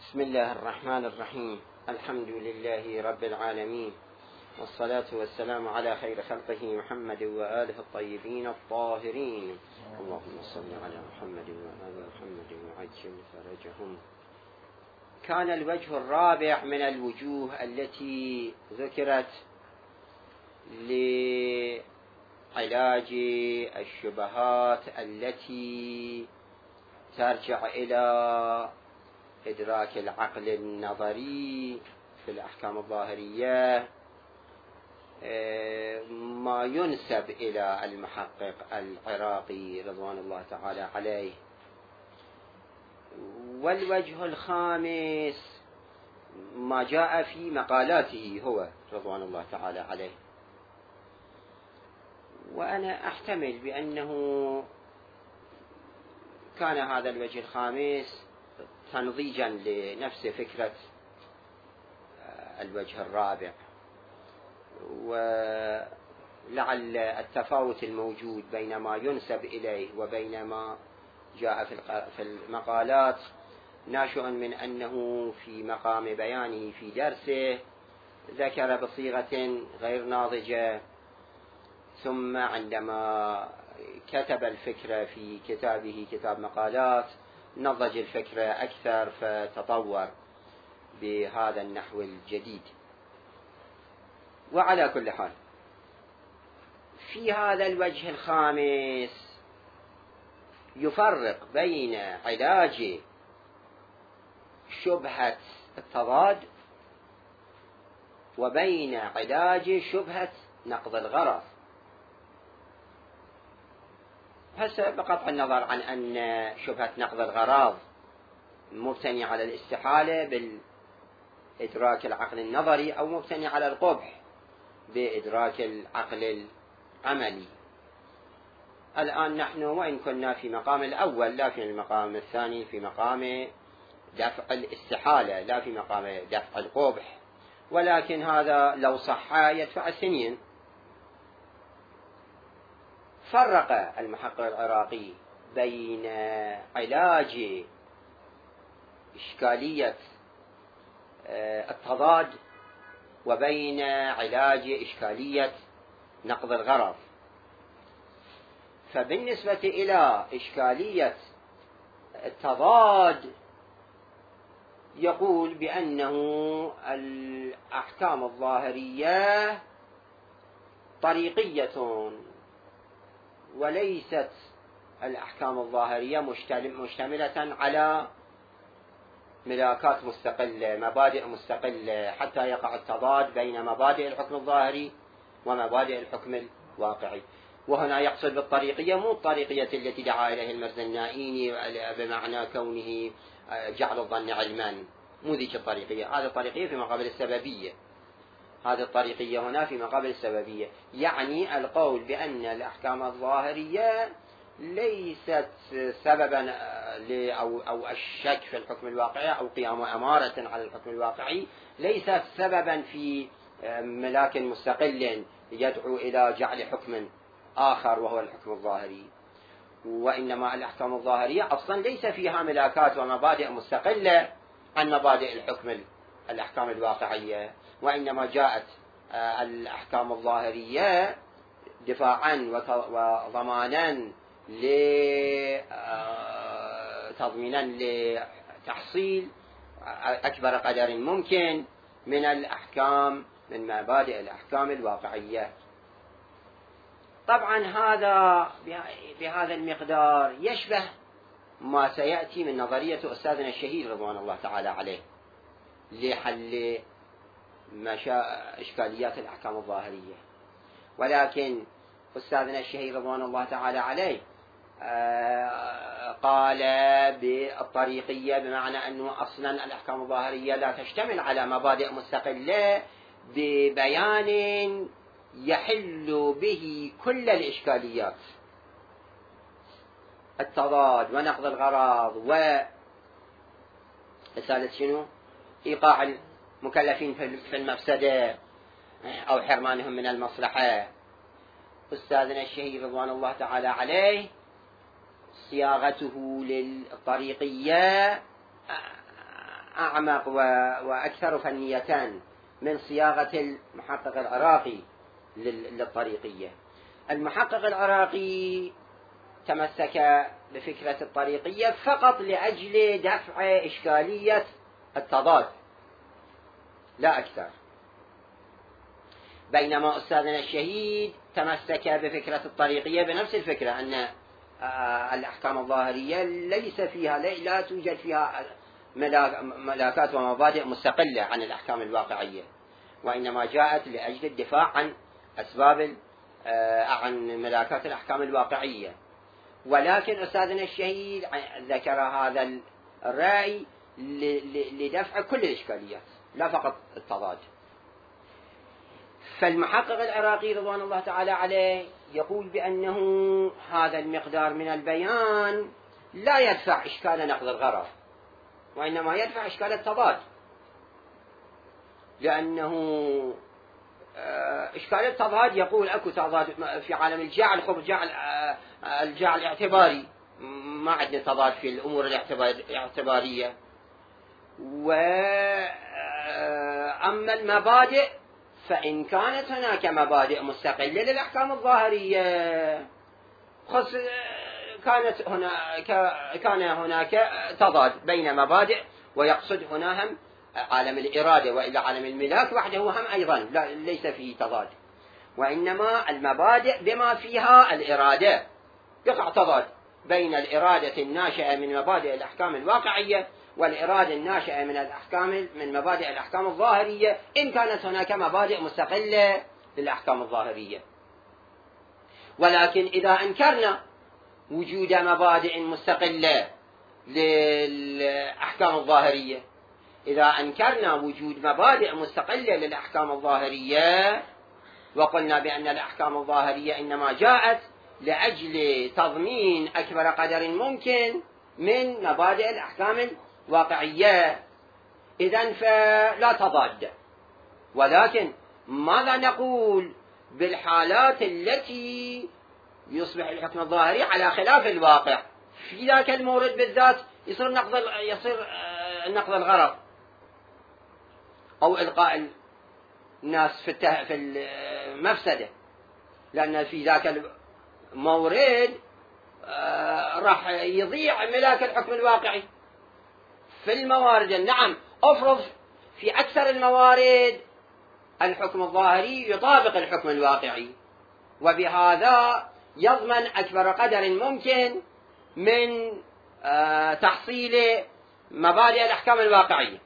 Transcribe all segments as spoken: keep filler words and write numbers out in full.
بسم الله الرحمن الرحيم. الحمد لله رب العالمين، والصلاة والسلام على خير خلقه محمد وآله الطيبين الطاهرين. اللهم صل على محمد وآل محمد وعجل فرجهم. كان الوجه الرابع من الوجوه التي ذكرت لعلاج الشبهات التي ترجع إلى إدراك العقل النظري في الأحكام الظاهرية، ما ينسب إلى المحقق العراقي رضوان الله تعالى عليه. والوجه الخامس ما جاء في مقالاته هو رضوان الله تعالى عليه. وأنا أحتمل بأنه كان هذا الوجه الخامس تنضيجا لنفس فكرة الوجه الرابع، ولعل التفاوت الموجود بين ما ينسب إليه وبين ما جاء في المقالات ناشئ من أنه في مقام بيانه في درسه ذكر بصيغة غير ناضجة، ثم عندما كتب الفكرة في كتابه كتاب مقالات نضج الفكرة أكثر فتطور بهذا النحو الجديد. وعلى كل حال في هذا الوجه الخامس يفرق بين علاج شبهة التضاد وبين علاج شبهة نقض الغرض، هسه بقطع النظر عن أن شبهة نقض الغراض مبتني على الاستحالة بإدراك العقل النظري أو مبتني على القبح بإدراك العقل العملي. الآن نحن وإن كنا في مقام الأول لا في المقام الثاني، في مقام دفع الاستحالة لا في مقام دفع القبح، ولكن هذا لو صح يدفع السنين. فرق المحقق العراقي بين علاج إشكالية التضاد وبين علاج إشكالية نقض الغرض. فبالنسبة إلى إشكالية التضاد يقول بأنه الأحكام الظاهرية طريقية، وليست الأحكام الظاهرية مشتملة على ملاكات مستقلة، مبادئ مستقلة، حتى يقع التضاد بين مبادئ الحكم الظاهري ومبادئ الحكم الواقعي. وهنا يقصد بالطريقية مو الطريقية التي دعا إليه المرزا النائيني بمعنى كونه جعل الظن علما، مو ذيك الطريقية. هذه الطريقية في مقابل السببية، هذه الطريقية هنا في مقابل السببية، يعني القول بأن الأحكام الظاهرية ليست سببا أو أو الشك في الحكم الواقعي أو قيام أمارة على الحكم الواقعي ليست سببا في ملاك مستقل يدعو إلى جعل حكم آخر وهو الحكم الظاهري، وإنما الأحكام الظاهرية أصلا ليس فيها ملاكات ومبادئ مستقلة عن مبادئ الحكم الأحكام الواقعية، وإنما جاءت الأحكام الظاهرية دفاعا وضمانا لتضمينا لتحصيل أكبر قدر ممكن من الأحكام من مبادئ الأحكام الواقعية. طبعا هذا بهذا المقدار يشبه ما سيأتي من نظرية أستاذنا الشهيد رضوان الله تعالى عليه لحل إشكاليات الأحكام الظاهرية. ولكن أستاذنا الشهيد رضوان الله تعالى عليه قال بالطريقية بمعنى أنه أصلا الأحكام الظاهرية لا تشتمل على مبادئ مستقلة ببيان يحل به كل الإشكاليات، التضاد ونقض الغراض وثالث شنو إيقاع المكلفين في المفسدة أو حرمانهم من المصلحة. أستاذنا الشهيد رضوان الله تعالى عليه صياغته للطريقية أعمق وأكثر فنية من صياغة المحقق العراقي للطريقية. المحقق العراقي تمسك بفكرة الطريقية فقط لأجل دفع إشكالية التضاد لا أكثر، بينما أستاذنا الشهيد تمسك بفكرة الطريقية بنفس الفكرة، أن الأحكام الظاهرية ليس فيها لا توجد فيها ملاكات ومبادئ مستقلة عن الأحكام الواقعية، وإنما جاءت لأجل الدفاع عن أسباب عن ملاكات الأحكام الواقعية. ولكن أستاذنا الشهيد ذكر هذا الرأي لدفع كل الإشكاليات لا فقط التضاد. فالمحقق العراقي رضوان الله تعالى عليه يقول بأنه هذا المقدار من البيان لا يدفع إشكال نقض الغرض، وإنما يدفع إشكال التضاد، لأنه إشكال التضاد يقول أكو تضاد في عالم الجاع الخبز جاع الجاع الاعتباري، ما عندنا تضاد في الأمور الاعتبارية. وأما المبادئ فإن كانت هناك مبادئ مستقلة للأحكام الظاهرية خص كانت هناك كان هناك تضاد بين مبادئ، ويقصد هنا هم عالم الإرادة، وإلى عالم الملاك وحده هم أيضا لا ليس فيه تضاد، وإنما المبادئ بما فيها الإرادة يقع تضاد بين الإرادة الناشئة من مبادئ الأحكام الواقعية والإرادة الناشئة من الأحكام من مبادئ الأحكام الظاهرية إن كانت هناك مبادئ مستقلة للأحكام الظاهرية. ولكن إذا أنكرنا وجود مبادئ مستقلة للأحكام الظاهرية إذا أنكرنا وجود مبادئ مستقلة للأحكام الظاهرية وقلنا بأن الأحكام الظاهرية إنما جاءت لأجل تضمين أكبر قدر ممكن من مبادئ الأحكام الواقعية إذن فلا تضاد. ولكن ماذا نقول بالحالات التي يصبح الحكم الظاهري على خلاف الواقع؟ في ذاك المورد بالذات يصير نقض يصير نقض الغرض أو إلقاء الناس في في المفسدة، لأن في ذاك المورد راح يضيع ملاك الحكم الواقعي. في الموارد نعم أفرض في أكثر الموارد الحكم الظاهري يطابق الحكم الواقعي، وبهذا يضمن أكبر قدر ممكن من تحصيل مبادئ الأحكام الواقعية.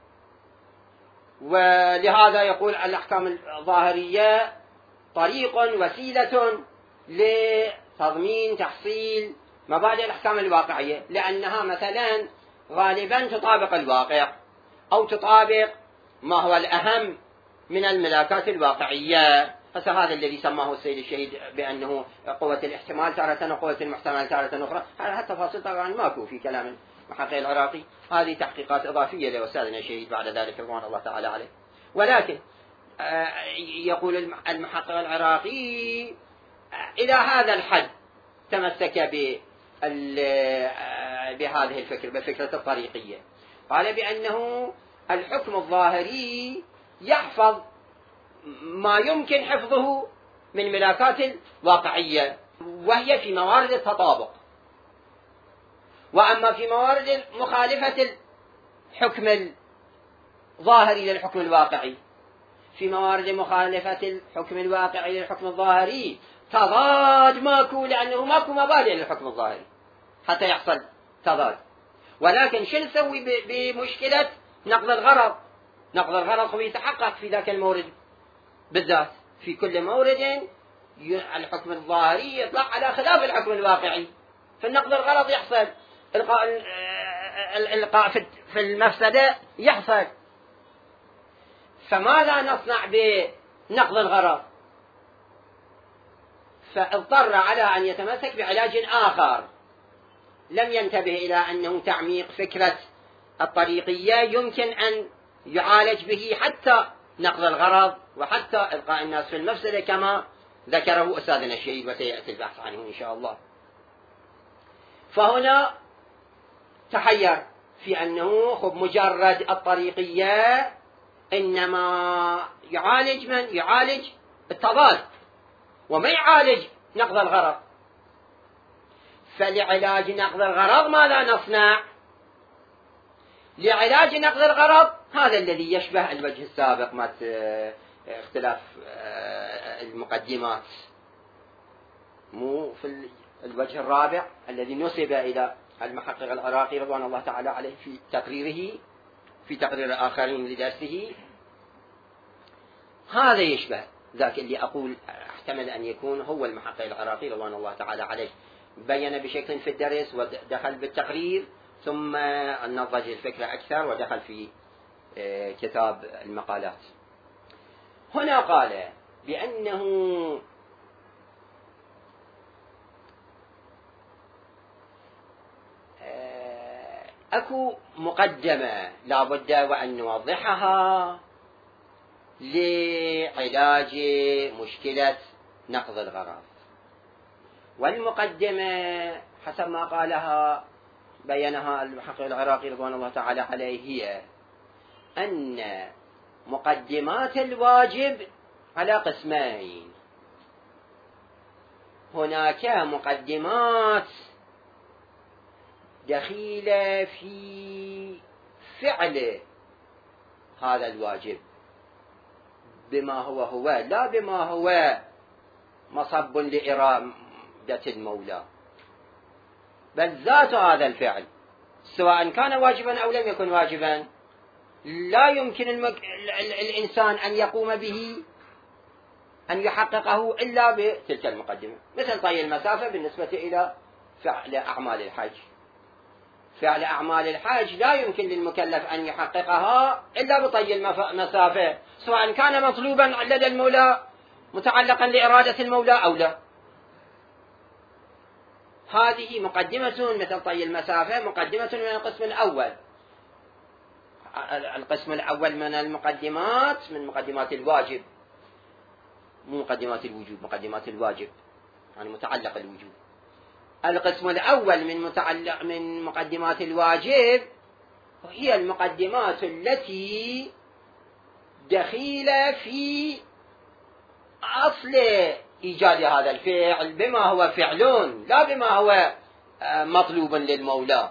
ولهذا يقول الأحكام الظاهرية طريق وسيلة لتضمين تحصيل مبادئ الأحكام الواقعية، لأنها مثلا غالبا تطابق الواقع أو تطابق ما هو الأهم من الملاكات الواقعية. هذا الذي سماه السيد الشهيد بأنه قوة الاحتمال تارة وقوة المحتمل تارة أخرى. هذه التفاصيل طبعا ماكو في كلام المحقق العراقي، هذه تحقيقات إضافية لأستاذنا الشهيد بعد ذلك رضوان الله تعالى عليه. ولكن يقول المحقق العراقي إلى هذا الحد تمسك بهذه الفكرة بفكرة الطريقية، قال بأنه الحكم الظاهري يحفظ ما يمكن حفظه من ملاكات الواقعية، وهي في موارد التطابق. وأما في موارد مخالفة الحكم الظاهري للحكم الواقعي، في موارد مخالفة الحكم الواقعي للحكم الظاهري تضاد ماكو، لأنه ماكو مبادئ للحكم الظاهري حتى يحصل تضاد. ولكن شو نسوي بمشكلة نقض الغرض؟ نقض الغرض هو يتحقق في ذاك المورد بالذات. في كل مورد الحكم الظاهري يطلع على خلاف الحكم الواقعي، فالنقض الغرض يحصل، القاء القاء في المفسدة يحصل. فماذا نصنع بنقض الغرض؟ فاضطر على أن يتمسك بعلاج آخر، لم ينتبه إلى أنه تعميق فكرة الطريقية يمكن أن يعالج به حتى نقض الغرض وحتى إلقاء الناس في المفسدة كما ذكره أستاذنا الشهيد، وسيأتي البحث عنه إن شاء الله. فهنا تحير في أنه خب مجرد الطريقية إنما يعالج من يعالج التضاد وما يعالج نقض الغرض. فلعلاج نقض الغرض ماذا نصنع؟ لعلاج نقض الغرض هذا الذي يشبه الوجه السابق مع اختلاف المقدمات، مو في الوجه الرابع الذي نسب إلى المحقق العراقي رضوان الله تعالى عليه في تقريره في تقرير الآخرين لدرسه. هذا يشبه ذاك اللي أقول احتمل أن يكون هو المحقق العراقي رضوان الله تعالى عليه، بين بشكل في الدرس ودخل بالتقرير ثم نضج الفكرة أكثر ودخل في كتاب المقالات. هنا قال بأنه أكو مقدمة لا بد وأن نوضحها لعلاج مشكلة نقض الغرض. والمقدمة حسب ما قالها بينها المحقق العراقي رضوان الله تعالى عليه هي أن مقدمات الواجب على قسمين. هناك مقدمات دخيلة في فعل هذا الواجب بما هو هو، لا بما هو مصب لإرادة المولى، بل ذات هذا الفعل سواء كان واجبا أو لم يكن واجبا لا يمكن المك... الإنسان أن يقوم به أن يحققه إلا بتلك المقدمة. مثل طي المسافة بالنسبة إلى فعل أعمال الحج، فعل أعمال الحج لا يمكن للمكلف أن يحققها إلا بطي المسافة سواء كان مطلوبا لدى المولى متعلقا لإرادة المولى أو لا. هذه مقدمة مثل طي المسافة، مقدمة من القسم الأول. القسم الأول من المقدمات من مقدمات الواجب، مو مقدمات الوجوب، مقدمات الواجب يعني متعلق الوجوب. القسم الأول من متعلق من مقدمات الواجب هي المقدمات التي دخيلة في أصل إيجاد هذا الفعل بما هو فعلون لا بما هو مطلوب للمولى.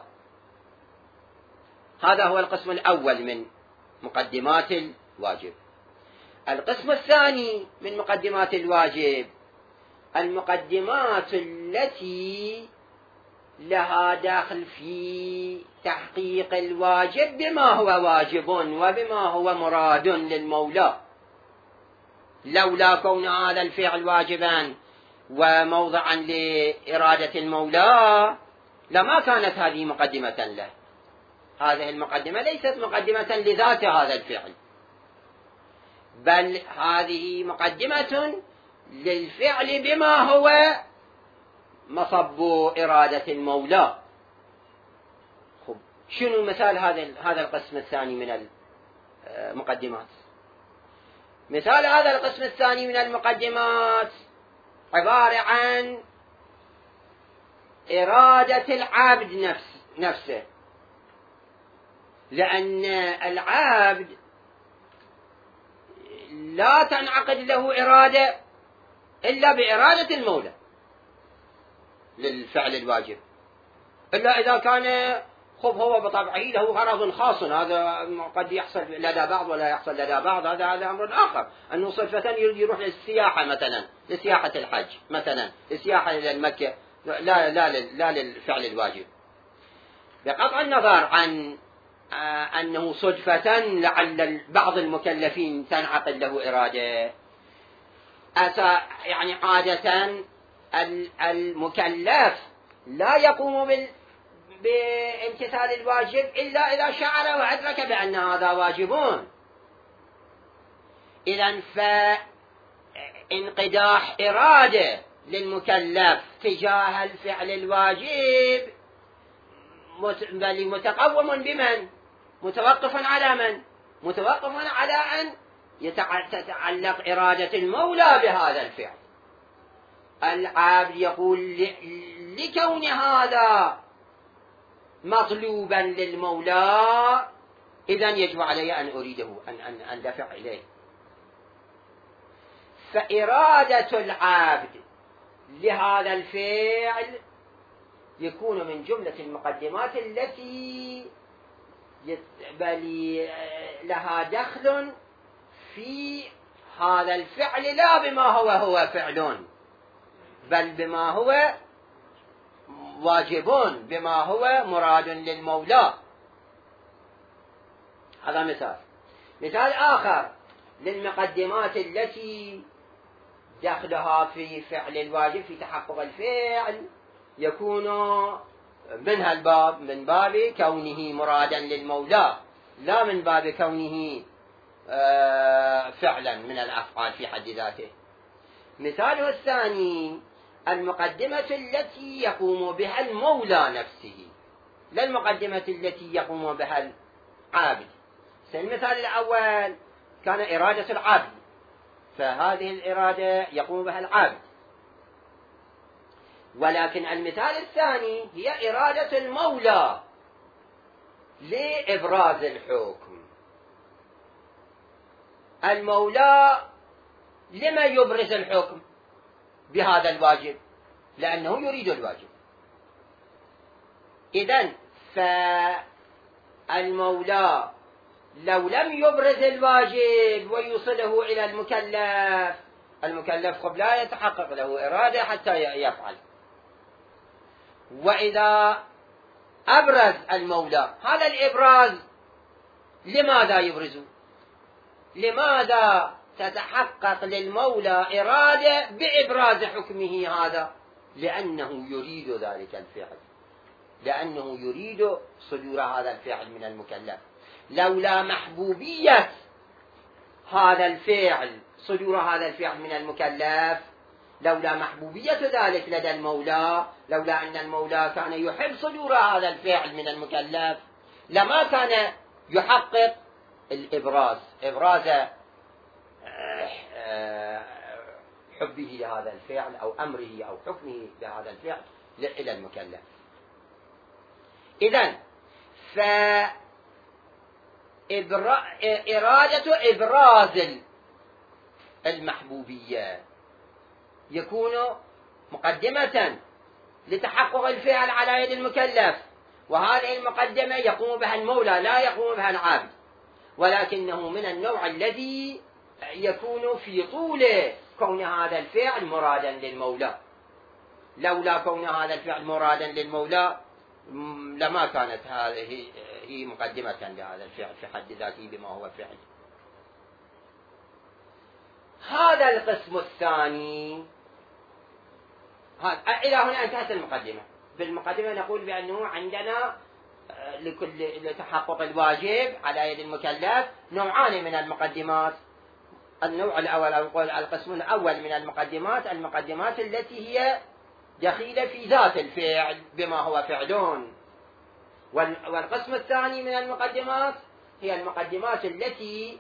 هذا هو القسم الأول من مقدمات الواجب. القسم الثاني من مقدمات الواجب المقدمات التي لها داخل في تحقيق الواجب بما هو واجب وبما هو مراد للمولى. لولا كون هذا الفعل واجبا وموضعا لإرادة المولى لما كانت هذه مقدمة له. هذه المقدمة ليست مقدمة لذات هذا الفعل، بل هذه مقدمة للفعل بما هو مصب إرادة المولى. خب شنو مثال هذا هذا القسم الثاني من المقدمات؟ مثال هذا القسم الثاني من المقدمات عبارة عن إرادة العبد نفس نفسه، لأن العبد لا تنعقد له إرادة إلا بإرادة المولى للفعل الواجب، إلا إذا كان خب هو بطبعه له غرض خاص، هذا قد يحصل لدى بعض ولا يحصل لدى بعض، هذا هذا أمر آخر. أنه صرفة يروح للسياحة مثلا، لسياحة الحج مثلا، لسياحة إلى مكة، لا لا لا للفعل الواجب. بقطع النظر عن أنه صدفة لعل بعض المكلفين تنعقد له إرادة، يعني عادة المكلف لا يقوم بال بامتثال الواجب إلا إذا شعر وأدرك بأن هذا واجبون. إذن فانقداح إرادة للمكلف تجاه الفعل الواجب بل متقوم بمن؟ متوقف على من؟ متوقف على أن تتعلق إرادة المولى بهذا الفعل. العبد يقول لكون هذا مطلوبا للمولى إذن يجب علي أن أريده أن أن أندفع إليه. فإرادة العبد لهذا الفعل يكون من جملة المقدمات التي بل لها دخل في هذا الفعل، لا بما هو هو فعل، بل بما هو واجب، بما هو مراد للمولى. هذا مثال. مثال آخر للمقدمات التي دخلها في فعل الواجب، في تحقق الفعل، يكون منها الباب من باب كونه مرادا للمولى، لا من باب كونه فعلا من الأفعال في حد ذاته. مثاله الثاني المقدمة التي يقوم بها المولى نفسه، لا المقدمة التي يقوم بها العابد. المثال الأول كان إرادة العبد، فهذه الإرادة يقوم بها العبد. ولكن المثال الثاني هي إرادة المولى لإبراز الحكم. المولى لما يبرز الحكم بهذا الواجب؟ لأنه يريد الواجب. إذن فالمولى لو لم يبرز الواجب ويوصله إلى المكلف، المكلف قبل لا يتحقق له إرادة حتى يفعل. وإذا أبرز المولى، هذا الإبراز لماذا يبرز؟ لماذا تتحقق للمولى إرادة بإبراز حكمه هذا؟ لأنه يريد ذلك الفعل، لأنه يريد صدور هذا الفعل من المكلف. لولا محبوبية هذا الفعل، صدور هذا الفعل من المكلف، لولا محبوبية ذلك لدى المولى، لولا أن المولى كان يحب صدور هذا الفعل من المكلف، لما كان يحقق الإبراز، إبراز حبه لهذا الفعل أو أمره أو حكمه لهذا الفعل إلى المكلف. إذن فإرادة إبراز المحبوبية يكون مقدمة لتحقق الفعل على يد المكلف، وهذه المقدمة يقوم بها المولى لا يقوم بها العبد، ولكنه من النوع الذي يكون في طول كون هذا الفعل مرادا للمولى. لولا كون هذا الفعل مرادا للمولى لما كانت هذه هي مقدمة لهذا الفعل في حد ذاته بما هو فعل. هذا القسم الثاني. إلى هنا انتهت المقدمة. بالمقدمة نقول بأنه عندنا لكل لتحقق الواجب على يد المكلف نوعان من المقدمات. النوع الأول أو القسم الأول من المقدمات، المقدمات التي هي دخيلة في ذات الفعل بما هو فعلون. والقسم الثاني من المقدمات هي المقدمات التي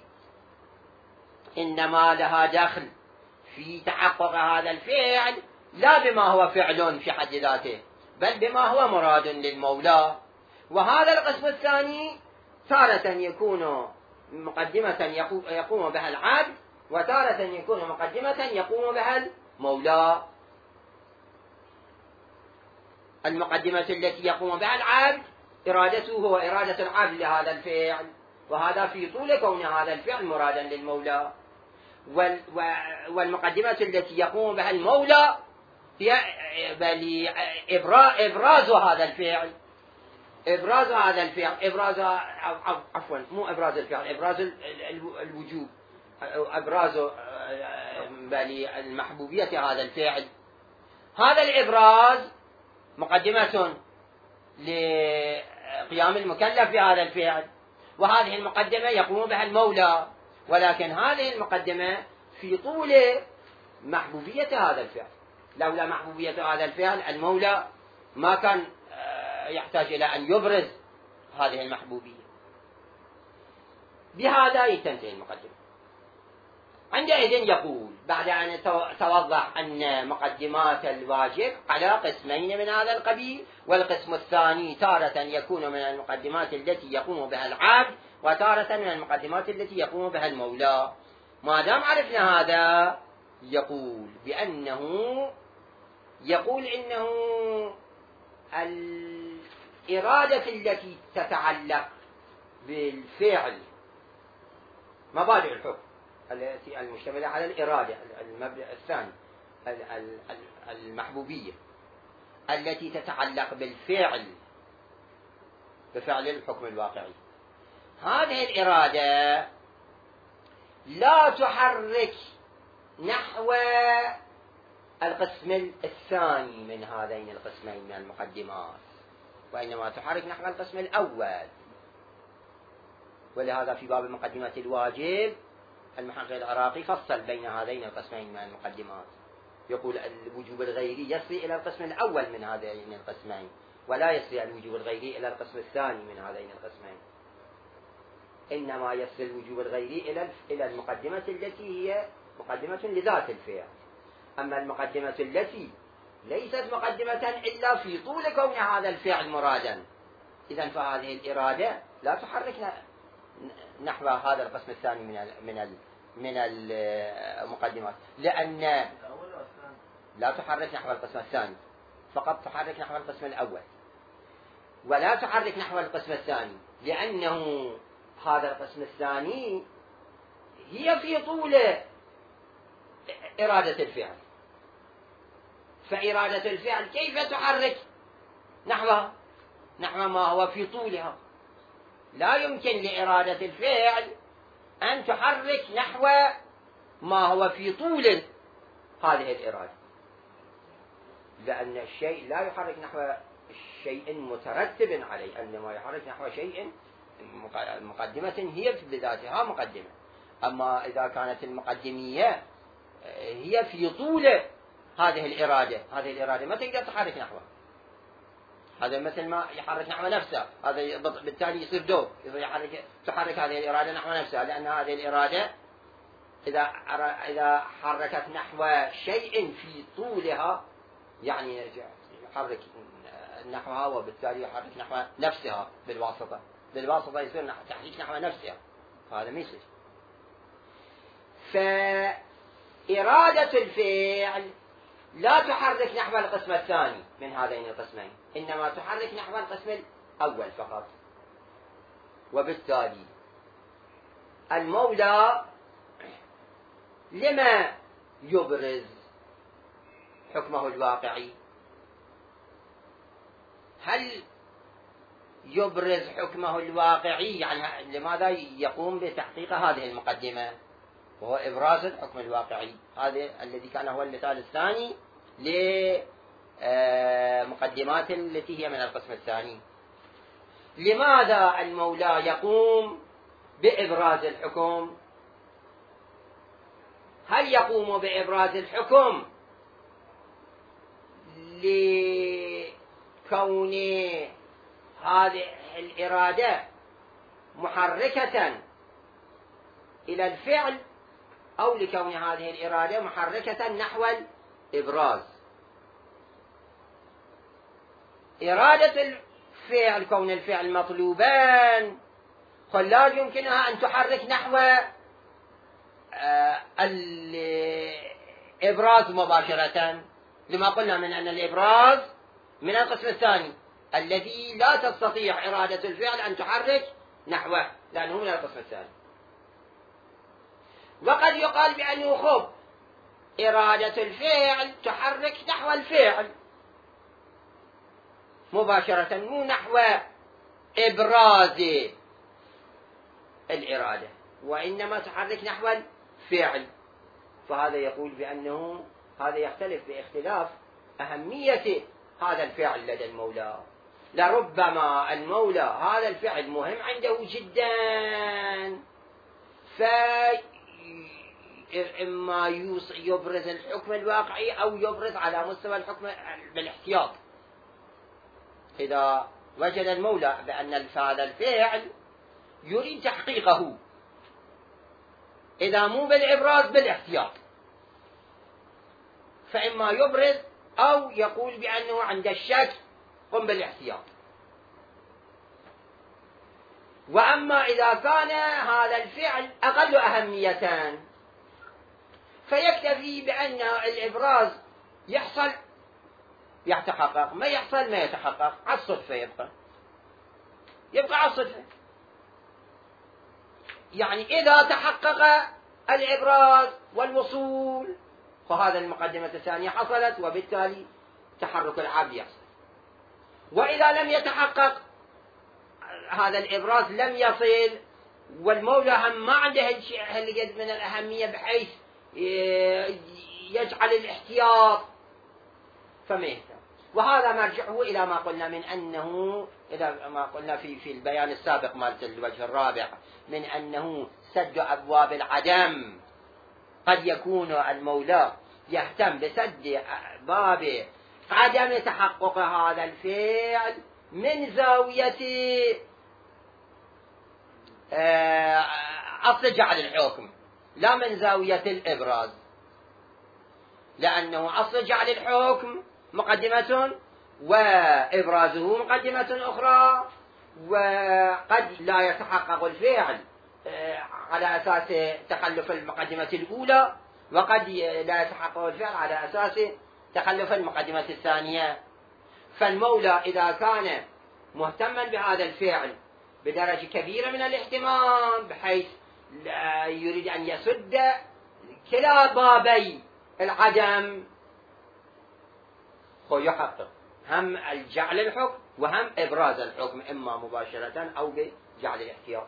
إنما لها دخل في تحقق هذا الفعل لا بما هو فعل في حد ذاته، بل بما هو مراد للمولى. وهذا القسم الثاني تارة يكون مقدمة يقوم بها العبد، وتارة يكون مقدمة يقوم بها المولى. المقدمة التي يقوم بها العبد إرادته هو إرادة العبد لهذا الفعل، وهذا في طول كون هذا الفعل مرادا للمولى. والمقدمة التي يقوم بها المولى هي بل إبراز هذا الفعل، إبراز هذا الفعل، إبراز عفوا مو إبراز الفعل، إبراز الوجوب، إبراز بل المحبوبية هذا الفعل. هذا الإبراز مقدمة لقيام المكلف بهذا الفعل، وهذه المقدمة يقوم بها المولى، ولكن هذه المقدمة في طول محبوبية هذا الفعل. لولا محبوبية هذا الفعل المولى ما كان يحتاج إلى أن يبرز هذه المحبوبية. بهذا تنتهي المقدمة. عندئذ يقول بعد أن توضح أن مقدمات الواجب على قسمين من هذا القبيل، والقسم الثاني تارة يكون من المقدمات التي يقوم بها العبد، وتارة من المقدمات التي يقوم بها المولى. ما دام عرفنا هذا، يقول بأنه يقول إنه الإرادة التي تتعلق بالفعل، مبادئ الحكم التي المشتملة على الإرادة، المبدأ الثاني المحبوبية التي تتعلق بالفعل، بفعل الحكم الواقعي، هذه الإرادة لا تحرك نحو القسم الثاني من هذين القسمين من المقدمات، وإنما تحرك نحو القسم الأول. ولهذا في باب مقدمات الواجب المحقق العراقي فصل بين هذين القسمين من المقدمات، يقول الوجوب الغيري يصل إلى القسم الأول من هذين القسمين، ولا يصل الوجوب الغيري إلى القسم الثاني من هذين القسمين، إنما يصل الوجوب الغيري إلى إلى المقدمة التي هي مقدمة لذات الفعل. أما المقدمة التي ليست مقدمة إلا في طول كون هذا الفعل مرادا، إذن فهذه الإرادة لا تحرك نحو هذا القسم الثاني من من من المقدمات، لأن لا تحرك نحو القسم الثاني، فقط تحرك نحو القسم الأول، ولا تحرك نحو القسم الثاني، لأنه هذا القسم الثاني هي في طول إرادة الفعل، فإرادة الفعل كيف تحرك نحو نحو ما هو في طولها؟ لا يمكن لإرادة الفعل أن تحرك نحو ما هو في طول هذه الإرادة، لأن الشيء لا يحرك نحو شيء مترتب عليه، إنما يحرك نحو شيء مقدمة هي بذاتها مقدمة. أما إذا كانت المقدمية هي في طول هذه الإرادة، هذه الإرادة ما تقدر تحرك نحوها، هذا مثل ما يحرك نحو نفسه، هذا بالتالي يصير دور، يحرك تحرك هذه الإرادة نحو نفسها، لأن هذه الإرادة إذا إذا حركت نحو شيء في طولها يعني يحرك نحوها، وبالتالي يحرك نحو نفسها بالواسطة، بالواسطة يصير تحريك نحو نفسها، هذا ما يصير. فإرادة الفعل لا تحرك نحو القسم الثاني من هذين القسمين، إنما تحرك نحو القسم الأول فقط. وبالتالي المولى لما يبرز حكمه الواقعي؟ هل يبرز حكمه الواقعي يعني لماذا يقوم بتحقيق هذه المقدمة، وهو إبراز الحكم الواقعي، هذا الذي كان هو المثال الثاني لمقدمات التي هي من القسم الثاني. لماذا المولى يقوم بإبراز الحكم؟ هل يقوم بإبراز الحكم لكون هذه الإرادة محركة إلى الفعل، أو لكون هذه الإرادة محركة نحو الإبراز؟ إرادة الفعل كون الفعل مطلوبا فلا يمكنها أن تحرك نحو الإبراز مباشرة، لما قلنا من أن الإبراز من القسم الثاني الذي لا تستطيع إرادة الفعل أن تحرك نحوه، لأنه من القسم الثاني. وقد يقال بأنه خب إرادة الفعل تحرك نحو الفعل مباشرة، مو نحو إبراز الإرادة، وإنما تحرك نحو الفعل. فهذا يقول بأنه هذا يختلف باختلاف أهمية هذا الفعل لدى المولى. لربما المولى هذا الفعل مهم عنده جدا، فإما يبرز الحكم الواقعي أو يبرز على مستوى الحكم بالاحتياط. إذا وجد المولى بأن هذا الفعل يريد تحقيقه إذا مو بالإبراز بالاحتياط، فإما يبرز أو يقول بأنه عند الشك قم بالاحتياط. وأما إذا كان هذا الفعل أقل أهمية فيكتفي بأن الإبراز يحصل يتحقق، ما يحصل ما يتحقق، على الصدفة يبقى يبقى على الصدفة. يعني إذا تحقق الإبراز والوصول فهذا المقدمة الثانية حصلت، وبالتالي تحرك العبد يحصل. وإذا لم يتحقق هذا الإبراز لم يصل، والمولى هم ما عنده هالقد من الأهمية بحيث يجعل الاحتياط، فما يهتم. وهذا مرجعه إلى ما قلنا من أنه إلى ما قلنا في في البيان السابق مالت الوجه الرابع من أنه سد أبواب العدم. قد يكون المولى يهتم بسد باب عدم تحقق هذا الفعل من زاوية أصل جعل الحكم، لا من زاوية الإبراز، لأنه أصل جعل الحكم مقدمة وإبرازه مقدمة أخرى، وقد لا يتحقق الفعل على أساس تخلف المقدمة الأولى، وقد لا يتحقق الفعل على أساس تخلف المقدمة الثانية. فالمولى إذا كان مهتما بهذا الفعل بدرجة كبيرة من الاهتمام بحيث يريد أن يسد كلا بابي العدم هو يحقق هم الجعل الحكم وهم إبراز الحكم، إما مباشرة أو بجعل الاحتياط.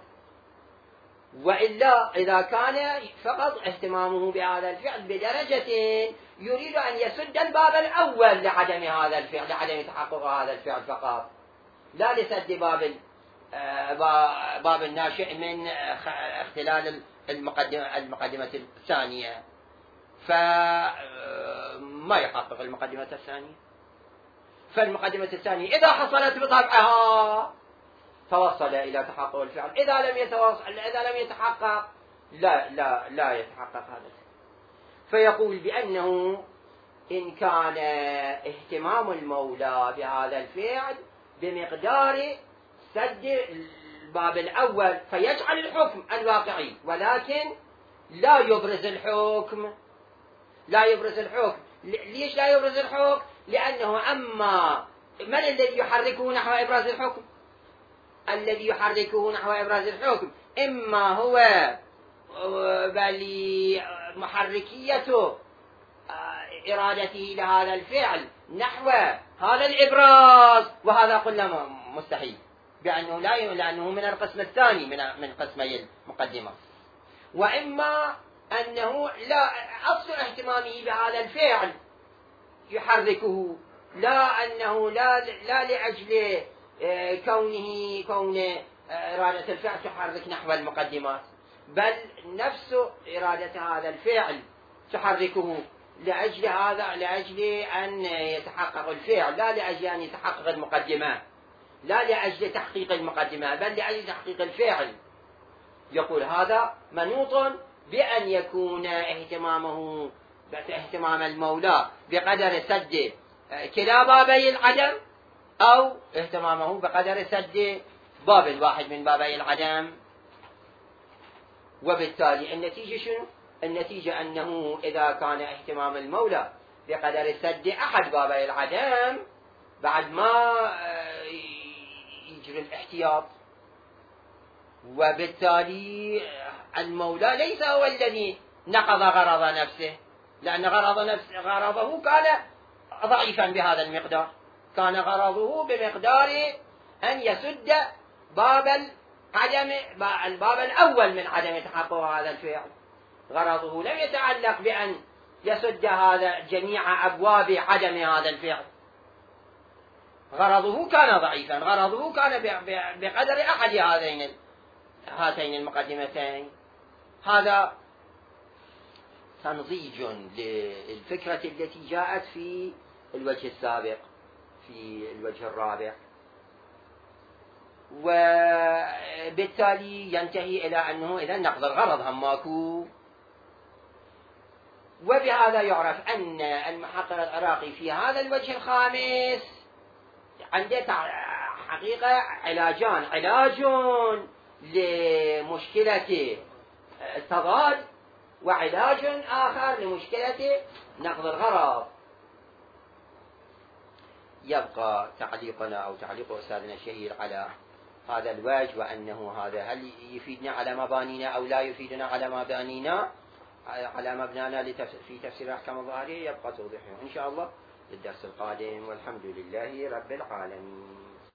وإلا إذا كان فقط اهتمامه بهذا الفعل بدرجة يريد أن يسد الباب الأول لعدم هذا الفعل، لعدم تحقق هذا الفعل فقط، لا لسد باب باب الناشئ من اختلال المقدمة المقدمة الثانية، فما يحقق المقدمة الثانية. فالمقدمة الثانية إذا حصلت بطبعها توصل إلى تحقق الفعل، إذا لم يتوصل إذا لم يتحقق لا لا لا يتحقق هذا. فيقول بأنه إن كان اهتمام المولى بهذا الفعل بمقدار سد الباب الأول فيجعل الحكم الواقعي، ولكن لا يبرز الحكم لا يبرز الحكم ليش لا يبرز الحكم؟ لأنه أما من الذي يحركه نحو إبراز الحكم؟ الذي يحركه نحو إبراز الحكم إما هو بل محركية إرادته لهذا الفعل نحو هذا الإبراز، وهذا قلنا مستحيل بأنه لا لأنه من القسم الثاني من من قسمي المقدمة. وإما أنه لا أصل اهتمامه بهذا الفعل يحركه، لا أنه لا لا لأجل كونه كون إرادة الفعل تحرك نحو المقدمات، بل نفس إرادة هذا الفعل تحركه لأجل هذا لأجل أن يتحقق الفعل، لا لأجل أن يتحقق المقدمة، لا لأجل تحقيق المقدمة بل لأجل تحقيق الفعل. يقول هذا منوط بأن يكون اهتمامه اهتمام المولى بقدر سد كلا بابي العدم أو اهتمامه بقدر سد باب واحد من بابي العدم. وبالتالي النتيجة شنو؟ النتيجة أنه إذا كان اهتمام المولى بقدر سد أحد بابي العدم بعد ما يجري الاحتياط، وبالتالي المولى ليس هو الذي نقض غرض نفسه، لأن غرض نفس غرضه كان ضعيفا بهذا المقدار، كان غرضه بمقدار أن يسد باب العدم الباب الأول من عدم تحقق هذا الفعل. غرضه لم يتعلق بأن يسد هذا جميع أبواب عدم هذا الفعل، غرضه كان ضعيفا، غرضه كان بقدر أحد هذين هاتين المقدمتين. هذا تنضيج للفكرة التي جاءت في الوجه السابق في الوجه الرابع. وبالتالي ينتهي إلى أنه إذا نقض الغرض هم ماكو. وبهذا يعرف أن المحقق العراقي في هذا الوجه الخامس عنده حقيقة علاجان: علاج لمشكلة التضاد، وعلاج آخر لمشكلة نقض الغرض. يبقى تعليقنا أو تعليق أستاذنا الشهير على هذا الوجه، وأنه هذا هل يفيدنا على مبانينا أو لا يفيدنا على مبانينا، على مبنانا في تفسير الأحكام الظاهرية، يبقى توضيحه إن شاء الله للدرس القادم، والحمد لله رب العالمين.